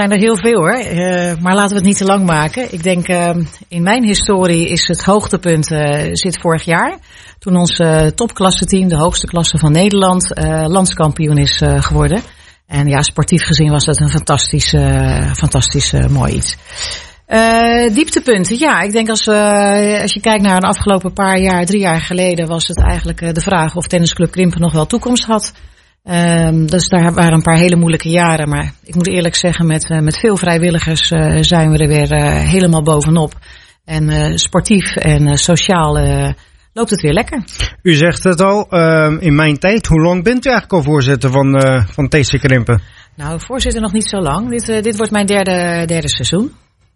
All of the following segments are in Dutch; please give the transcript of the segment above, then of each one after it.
Er zijn er heel veel hoor, maar laten we het niet te lang maken. Ik denk in mijn historie is het hoogtepunt zit vorig jaar. Toen ons topklasseteam, de hoogste klasse van Nederland, landskampioen is geworden. En ja, sportief gezien was dat een fantastisch mooi iets. Dieptepunten, ja. Ik denk als je kijkt naar een afgelopen 3 jaar geleden, was het eigenlijk de vraag of Tennisclub Krimpen nog wel toekomst had. Dus daar waren een paar hele moeilijke jaren. Maar ik moet eerlijk zeggen, met veel vrijwilligers zijn we er weer helemaal bovenop. En sportief en sociaal loopt het weer lekker. U zegt het al, in mijn tijd. Hoe lang bent u eigenlijk al voorzitter van TC Krimpen? Nou, voorzitter nog niet zo lang. Dit wordt mijn derde seizoen.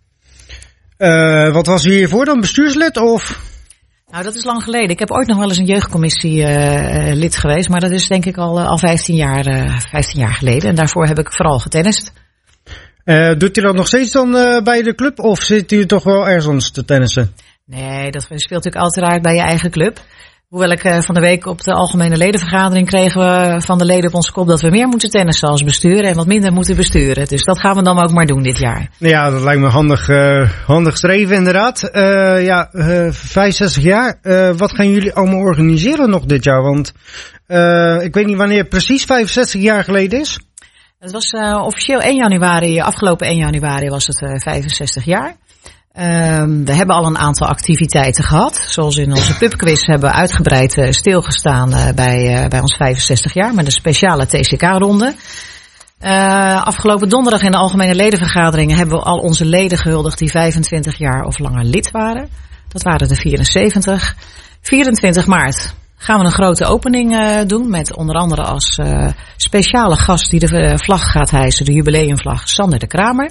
Wat was u hiervoor dan? Bestuurslid of? Nou, dat is lang geleden. Ik heb ooit nog wel eens een jeugdcommissie lid geweest. Maar dat is denk ik al 15 jaar geleden. En daarvoor heb ik vooral getennist. Doet u dat nog steeds dan bij de club? Of zit u toch wel ergens anders te tennissen? Nee, dat speelt natuurlijk uiteraard bij je eigen club. Hoewel ik van de week op de algemene ledenvergadering kregen we van de leden op ons kop dat we meer moeten tennissen als bestuur en wat minder moeten besturen. Dus dat gaan we dan ook maar doen dit jaar. Ja, dat lijkt me handig streven inderdaad. 65 jaar. Wat gaan jullie allemaal organiseren nog dit jaar? Want ik weet niet wanneer precies 65 jaar geleden is. Het was officieel 1 januari, afgelopen 1 januari was het 65 jaar. We hebben al een aantal activiteiten gehad. Zoals in onze pubquiz hebben we uitgebreid stilgestaan bij ons 65 jaar. Met een speciale TCK-ronde. Afgelopen donderdag in de algemene ledenvergaderingen hebben we al onze leden gehuldigd die 25 jaar of langer lid waren. Dat waren er 74. 24 maart gaan we een grote opening doen. Met onder andere als speciale gast die de vlag gaat hijsen. De jubileumvlag Sander de Kramer.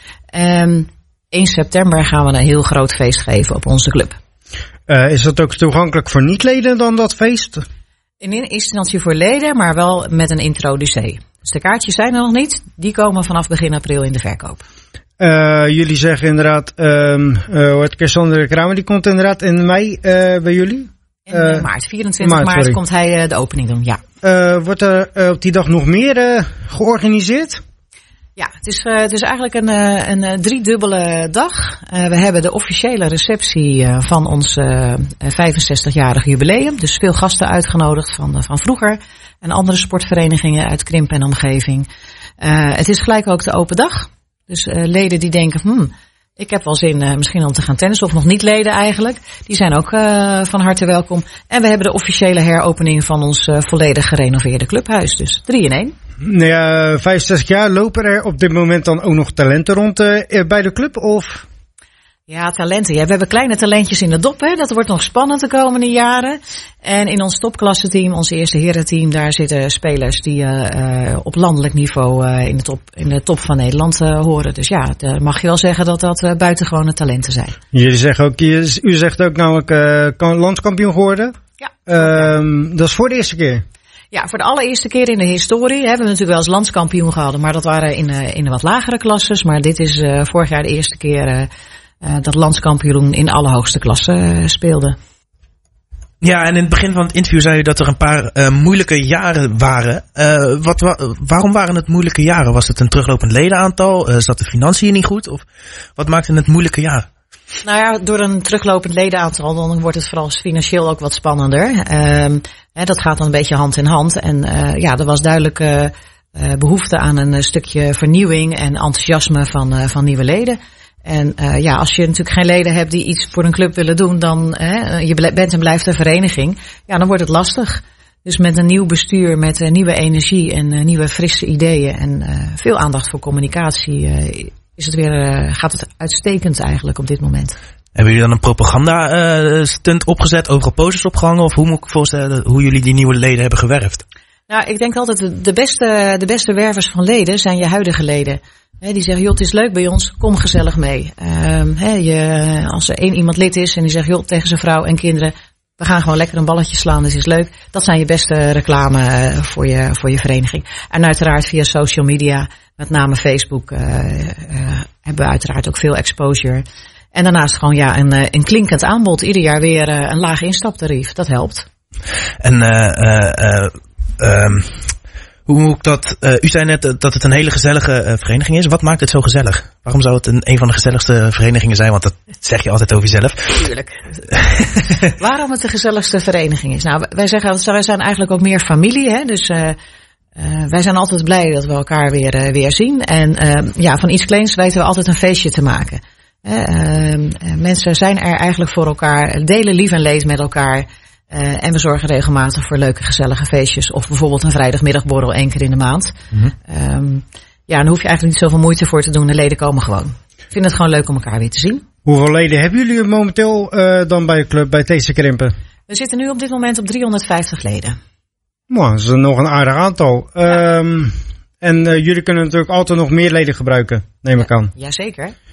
1 september gaan we een heel groot feest geven op onze club. Is dat ook toegankelijk voor niet-leden dan dat feest? In eerste instantie voor leden, maar wel met een introducee. Dus de kaartjes zijn er nog niet. Die komen vanaf begin april in de verkoop. Jullie zeggen inderdaad, Sander de Kramer, die komt inderdaad in mei bij jullie? In maart, 24 maart komt hij de opening doen, ja. Wordt er op die dag nog meer georganiseerd? Ja, het is eigenlijk een driedubbele dag. We hebben de officiële receptie van ons 65-jarig jubileum. Dus veel gasten uitgenodigd van vroeger. En andere sportverenigingen uit Krimpen en omgeving. Het is gelijk ook de open dag. Dus leden die denken, ik heb wel zin misschien om te gaan tennissen. Of nog niet leden eigenlijk. Die zijn ook van harte welkom. En we hebben de officiële heropening van ons volledig gerenoveerde clubhuis. Dus 3 in 1. Nou ja, 65 jaar, lopen er op dit moment dan ook nog talenten rond bij de club? Of? Ja, talenten. Ja, we hebben kleine talentjes in de dop. Hè. Dat wordt nog spannend de komende jaren. En in ons topklasseteam, ons eerste herenteam, daar zitten spelers die op landelijk niveau in de top van Nederland horen. Dus ja, mag je wel zeggen dat dat buitengewone talenten zijn. U zegt ook namelijk landskampioen geworden? Ja. Dat is voor de eerste keer? Ja, voor de allereerste keer in de historie hebben we natuurlijk wel eens landskampioen gehouden. Maar dat waren in de wat lagere klasses. Maar dit is vorig jaar de eerste keer dat landskampioen in alle hoogste klassen speelde. Ja, en in het begin van het interview zei u dat er een paar moeilijke jaren waren. Waarom waren het moeilijke jaren? Was het een teruglopend ledenaantal? Zat de financiën niet goed? Of wat maakte het moeilijke jaren? Nou ja, door een teruglopend ledenaantal dan wordt het vooral financieel ook wat spannender. Dat gaat dan een beetje hand in hand. En er was duidelijk behoefte aan een stukje vernieuwing en enthousiasme van nieuwe leden. En als je natuurlijk geen leden hebt die iets voor een club willen doen, dan je bent en blijft een vereniging, ja, dan wordt het lastig. Dus met een nieuw bestuur, met nieuwe energie en nieuwe frisse ideeën en veel aandacht voor communicatie gaat het uitstekend eigenlijk op dit moment. Hebben jullie dan een propaganda stunt opgezet, overal posters opgehangen? Of hoe moet ik voorstellen hoe jullie die nieuwe leden hebben gewerfd? Nou, ik denk altijd de beste wervers van leden zijn je huidige leden. Die zeggen, joh, het is leuk bij ons, kom gezellig mee. Als er 1 iemand lid is en die zegt, joh, tegen zijn vrouw en kinderen, we gaan gewoon lekker een balletje slaan, dus is leuk. Dat zijn je beste reclame voor je vereniging. En uiteraard via social media, met name Facebook, hebben we uiteraard ook veel exposure. En daarnaast gewoon een klinkend aanbod. Ieder jaar weer een laag instaptarief. Dat helpt. En Hoe moet ik dat? U zei net dat het een hele gezellige vereniging is. Wat maakt het zo gezellig? Waarom zou het een van de gezelligste verenigingen zijn? Want dat zeg je altijd over jezelf. Tuurlijk. Waarom het de gezelligste vereniging is? Nou, wij zeggen altijd, wij zijn eigenlijk ook meer familie. Hè? Dus wij zijn altijd blij dat we elkaar weer zien. En van iets kleins weten we altijd een feestje te maken. Mensen zijn er eigenlijk voor elkaar, delen lief en leed met elkaar. En we zorgen regelmatig voor leuke gezellige feestjes. Of bijvoorbeeld een vrijdagmiddagborrel 1 keer in de maand. Mm-hmm. Dan hoef je eigenlijk niet zoveel moeite voor te doen. De leden komen gewoon. Ik vind het gewoon leuk om elkaar weer te zien. Hoeveel leden hebben jullie momenteel dan bij de club, bij TC Krimpen? We zitten nu op dit moment op 350 leden. Nou, dat is nog een aardig aantal. Ja. En jullie kunnen natuurlijk altijd nog meer leden gebruiken, neem ik aan. Jazeker.